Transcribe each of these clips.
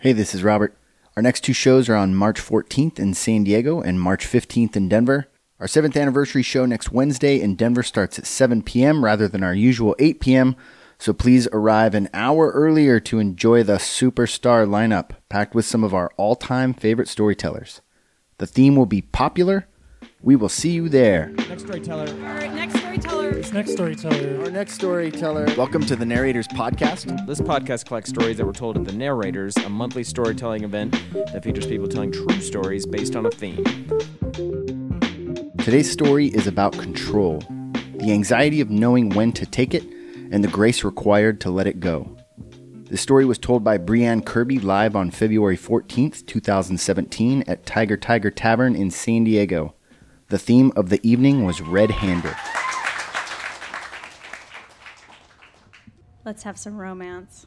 Hey, this is Robert. Our next two shows are on March 14th in San Diego and March 15th in Denver. Our 7th anniversary show next Wednesday in Denver starts at 7 p.m. rather than our usual 8 p.m., so please arrive an hour earlier to enjoy the superstar lineup, packed with some of our all-time favorite storytellers. The theme will be popular. We will see you there. Next storyteller. Our next storyteller. Next storyteller. Our next storyteller. Welcome to the Narrators Podcast. This podcast collects stories that were told at The Narrators, a monthly storytelling event that features people telling true stories based on a theme. Today's story is about control, the anxiety of knowing when to take it, and the grace required to let it go. This story was told by Brianne Kirby live on February 14th, 2017 at Tiger Tavern in San Diego. The theme of the evening was red-handed. Let's have some romance.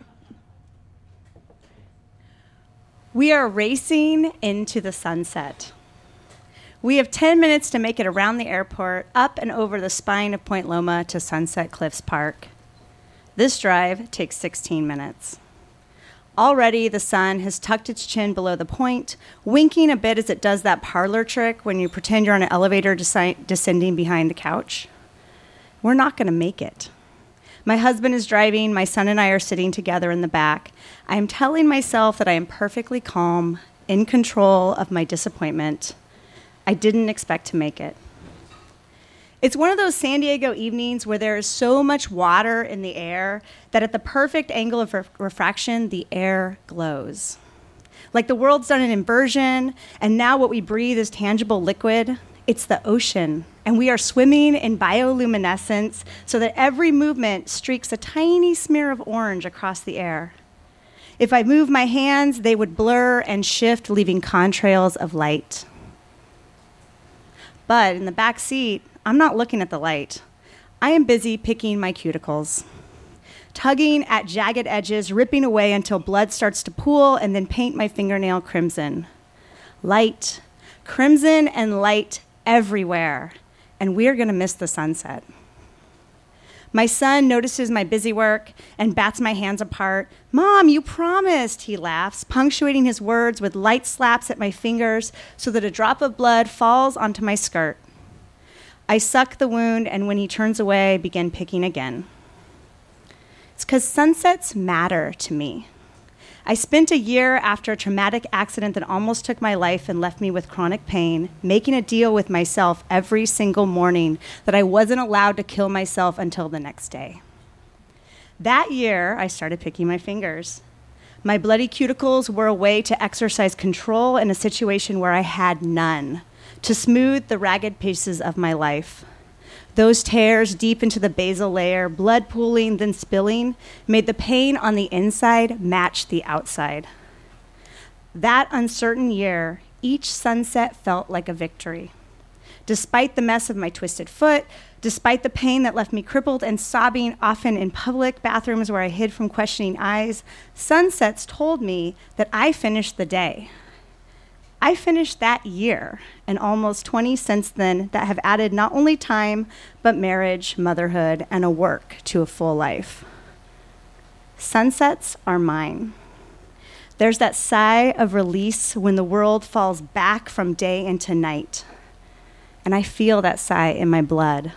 We are racing into the sunset. We have 10 minutes to make it around the airport, up and over the spine of Point Loma to Sunset Cliffs Park. This drive takes 16 minutes. Already, the sun has tucked its chin below the point, winking a bit as it does that parlor trick when you pretend you're on an elevator descending behind the couch. We're not going to make it. My husband is driving. My son and I are sitting together in the back. I am telling myself that I am perfectly calm, in control of my disappointment. I didn't expect to make it. It's one of those San Diego evenings where there is so much water in the air that at the perfect angle of refraction, the air glows. Like the world's done an inversion, and now what we breathe is tangible liquid. It's the ocean, and we are swimming in bioluminescence so that every movement streaks a tiny smear of orange across the air. If I move my hands, they would blur and shift, leaving contrails of light. But in the back seat, I'm not looking at the light. I am busy picking my cuticles, tugging at jagged edges, ripping away until blood starts to pool, and then paint my fingernail crimson. Light, crimson and light everywhere, and we're going to miss the sunset. My son notices my busy work and bats my hands apart. "Mom, you promised," he laughs, punctuating his words with light slaps at my fingers so that a drop of blood falls onto my skirt. I suck the wound, and when he turns away, begin picking again. It's because sunsets matter to me. I spent a year after a traumatic accident that almost took my life and left me with chronic pain, making a deal with myself every single morning that I wasn't allowed to kill myself until the next day. That year, I started picking my fingers. My bloody cuticles were a way to exercise control in a situation where I had none, to smooth the ragged pieces of my life. Those tears deep into the basal layer, blood pooling, then spilling, made the pain on the inside match the outside. That uncertain year, each sunset felt like a victory. Despite the mess of my twisted foot, despite the pain that left me crippled and sobbing, often in public bathrooms where I hid from questioning eyes, sunsets told me that I finished the day. I finished that year, and almost 20 since then that have added not only time, but marriage, motherhood, and a work to a full life. Sunsets are mine. There's that sigh of release when the world falls back from day into night, and I feel that sigh in my blood.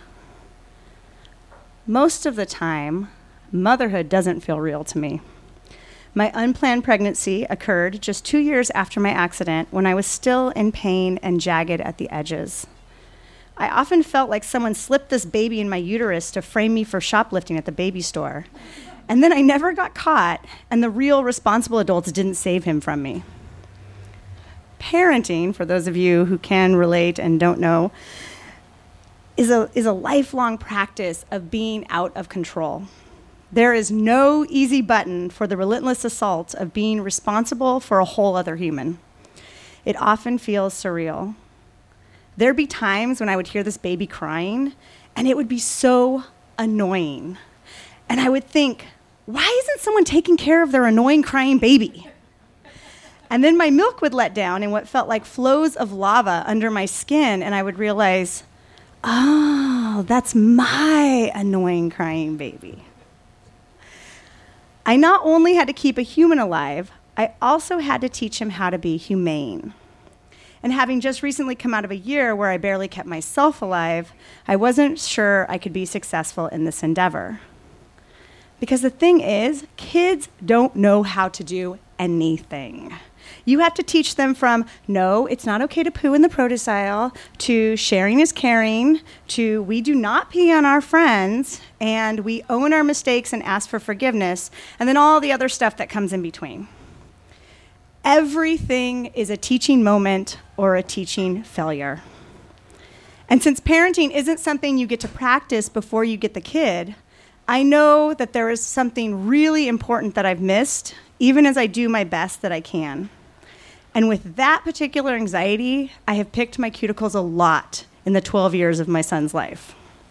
Most of the time, motherhood doesn't feel real to me. My unplanned pregnancy occurred just 2 years after my accident when I was still in pain and jagged at the edges. I often felt like someone slipped this baby in my uterus to frame me for shoplifting at the baby store. And then I never got caught, and the real responsible adults didn't save him from me. Parenting, for those of you who can relate and don't know, is a lifelong practice of being out of control. There is no easy button for the relentless assault of being responsible for a whole other human. It often feels surreal. There'd be times when I would hear this baby crying, and it would be so annoying. And I would think, why isn't someone taking care of their annoying crying baby? And then my milk would let down in what felt like flows of lava under my skin, and I would realize, oh, that's my annoying crying baby. I not only had to keep a human alive, I also had to teach him how to be humane. And having just recently come out of a year where I barely kept myself alive, I wasn't sure I could be successful in this endeavor. Because the thing is, kids don't know how to do anything. You have to teach them from, no, it's not okay to poo in the produce aisle, to sharing is caring, to we do not pee on our friends, and we own our mistakes and ask for forgiveness, and then all the other stuff that comes in between. Everything is a teaching moment or a teaching failure. And since parenting isn't something you get to practice before you get the kid, I know that there is something really important that I've missed, even as I do my best that I can. And with that particular anxiety, I have picked my cuticles a lot in the 12 years of my son's life.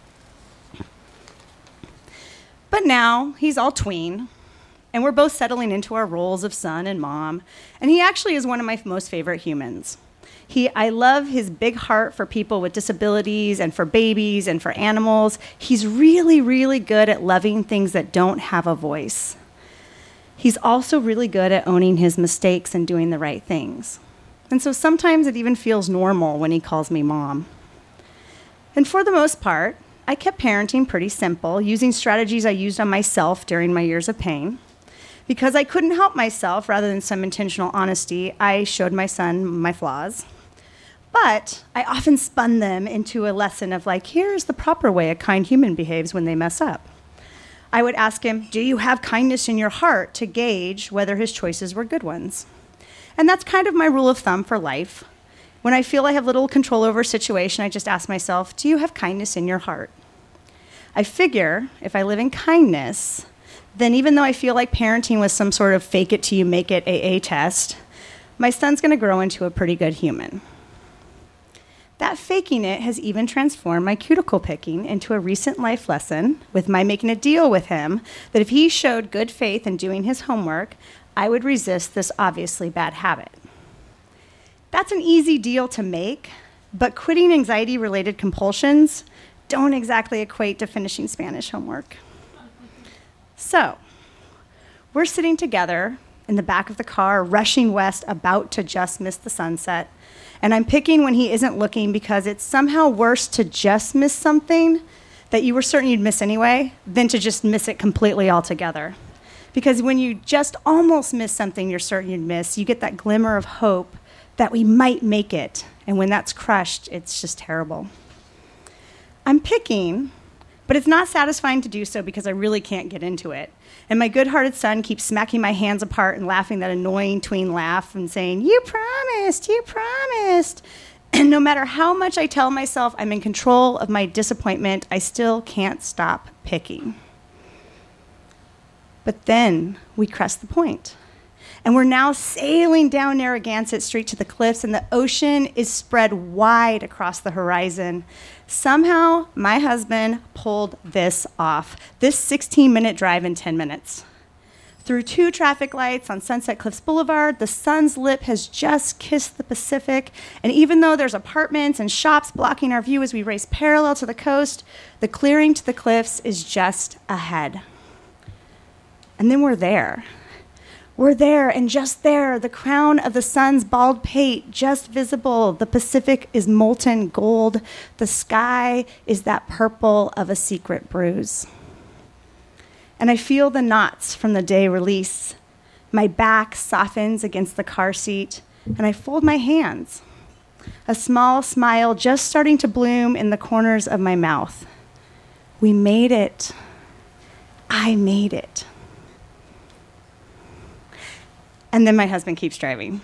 But now he's all tween, and we're both settling into our roles of son and mom, and he actually is one of my most favorite humans. I love his big heart for people with disabilities and for babies and for animals. He's really, really good at loving things that don't have a voice. He's also really good at owning his mistakes and doing the right things. And so sometimes it even feels normal when he calls me mom. And for the most part, I kept parenting pretty simple, using strategies I used on myself during my years of pain. Because I couldn't help myself, rather than some intentional honesty, I showed my son my flaws. But I often spun them into a lesson of like, here's the proper way a kind human behaves when they mess up. I would ask him, do you have kindness in your heart, to gauge whether his choices were good ones? And that's kind of my rule of thumb for life. When I feel I have little control over a situation, I just ask myself, do you have kindness in your heart? I figure if I live in kindness, then even though I feel like parenting was some sort of fake it till you make it AA test, my son's going to grow into a pretty good human. That faking it has even transformed my cuticle picking into a recent life lesson, with my making a deal with him that if he showed good faith in doing his homework, I would resist this obviously bad habit. That's an easy deal to make, but quitting anxiety-related compulsions don't exactly equate to finishing Spanish homework. So, we're sitting together in the back of the car, rushing west, about to just miss the sunset. And I'm picking when he isn't looking because it's somehow worse to just miss something that you were certain you'd miss anyway than to just miss it completely altogether. Because when you just almost miss something you're certain you'd miss, you get that glimmer of hope that we might make it. And when that's crushed, it's just terrible. I'm picking, but it's not satisfying to do so because I really can't get into it. And my good-hearted son keeps smacking my hands apart and laughing that annoying tween laugh and saying, you promised, you promised. And no matter how much I tell myself I'm in control of my disappointment, I still can't stop picking. But then we crest the point. And we're now sailing down Narragansett Street to the cliffs, and the ocean is spread wide across the horizon. Somehow, my husband pulled this off, this 16-minute drive in 10 minutes. Through 2 traffic lights on Sunset Cliffs Boulevard, the sun's lip has just kissed the Pacific, and even though there's apartments and shops blocking our view as we race parallel to the coast, the clearing to the cliffs is just ahead. And then we're there. We're there, and just there, the crown of the sun's bald pate just visible. The Pacific is molten gold. The sky is that purple of a secret bruise. And I feel the knots from the day release. My back softens against the car seat, and I fold my hands. A small smile just starting to bloom in the corners of my mouth. We made it. I made it. And then my husband keeps driving.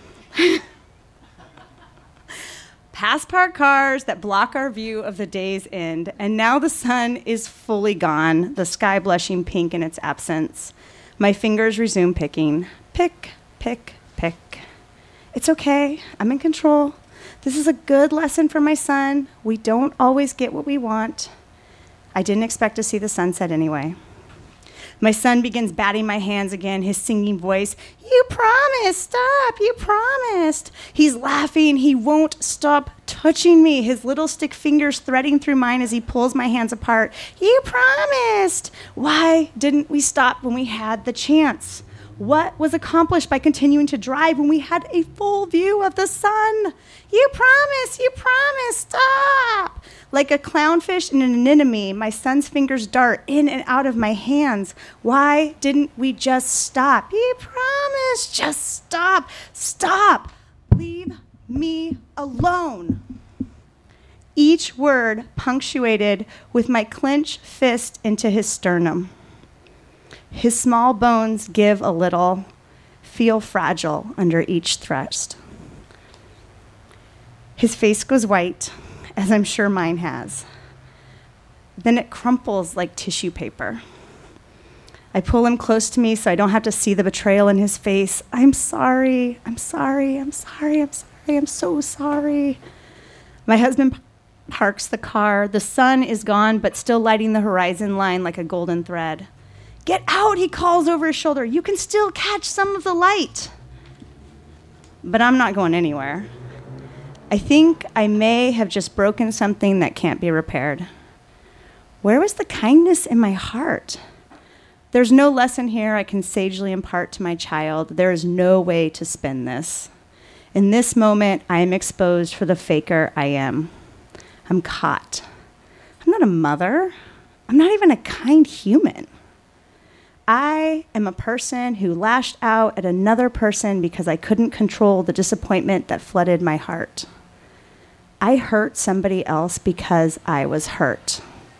Past parked cars that block our view of the day's end, and now the sun is fully gone, the sky blushing pink in its absence. My fingers resume picking. Pick, pick, pick. It's okay. I'm in control. This is a good lesson for my son. We don't always get what we want. I didn't expect to see the sunset anyway. My son begins batting my hands again, his singing voice. You promised, stop, you promised. He's laughing. He won't stop touching me, his little stick fingers threading through mine as he pulls my hands apart. You promised. Why didn't we stop when we had the chance? What was accomplished by continuing to drive when we had a full view of the sun? You promise, stop! Like a clownfish in an anemone, my son's fingers dart in and out of my hands. Why didn't we just stop? You promise, just stop. Stop. Leave me alone. Each word punctuated with my clenched fist into his sternum. His small bones give a little, feel fragile under each thrust. His face goes white, as I'm sure mine has. Then it crumples like tissue paper. I pull him close to me so I don't have to see the betrayal in his face. I'm so sorry. My husband parks the car. The sun is gone, but still lighting the horizon line like a golden thread. Get out, he calls over his shoulder. You can still catch some of the light. But I'm not going anywhere. I think I may have just broken something that can't be repaired. Where was the kindness in my heart? There's no lesson here I can sagely impart to my child. There is no way to spin this. In this moment, I am exposed for the faker I am. I'm caught. I'm not a mother. I'm not even a kind human. I am a person who lashed out at another person because I couldn't control the disappointment that flooded my heart. I hurt somebody else because I was hurt.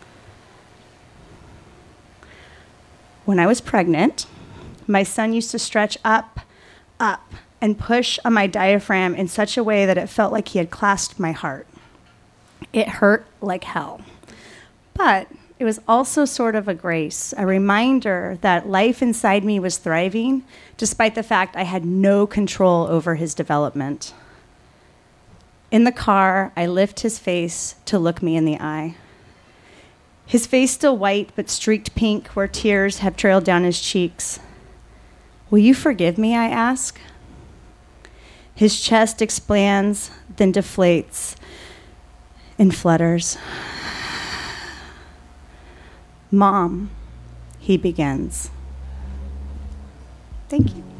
When I was pregnant, my son used to stretch up, and push on my diaphragm in such a way that it felt like he had clasped my heart. It hurt like hell. But it was also sort of a grace, a reminder that life inside me was thriving, despite the fact I had no control over his development. In the car, I lift his face to look me in the eye. His face still white, but streaked pink where tears have trailed down his cheeks. Will you forgive me, I ask? His chest expands, then deflates and flutters. Mom, he begins. Thank you.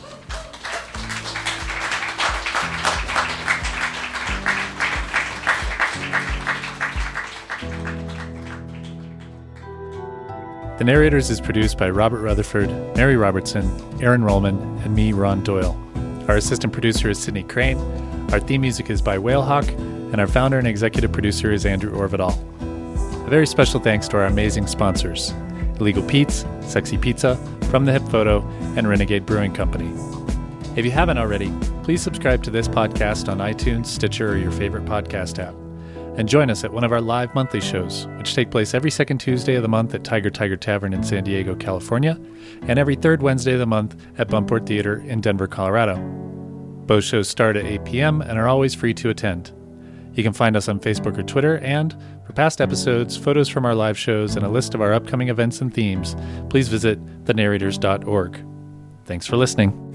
The Narrators is produced by Robert Rutherford, Mary Robertson, Aaron Rollman, and me, Ron Doyle. Our assistant producer is Sydney Crane. Our theme music is by Whalehawk, and our founder and executive producer is Andrew Orvidal. A very special thanks to our amazing sponsors, Illegal Pete's, Sexy Pizza, From the Hip Photo, and Renegade Brewing Company. If you haven't already, please subscribe to this podcast on iTunes, Stitcher, or your favorite podcast app. And join us at one of our live monthly shows, which take place every second Tuesday of the month at Tiger Tavern in San Diego, California, and every third Wednesday of the month at Bumport Theater in Denver, Colorado. Both shows start at 8 p.m. and are always free to attend. You can find us on Facebook or Twitter, and for past episodes, photos from our live shows, and a list of our upcoming events and themes, please visit thenarrators.org. Thanks for listening.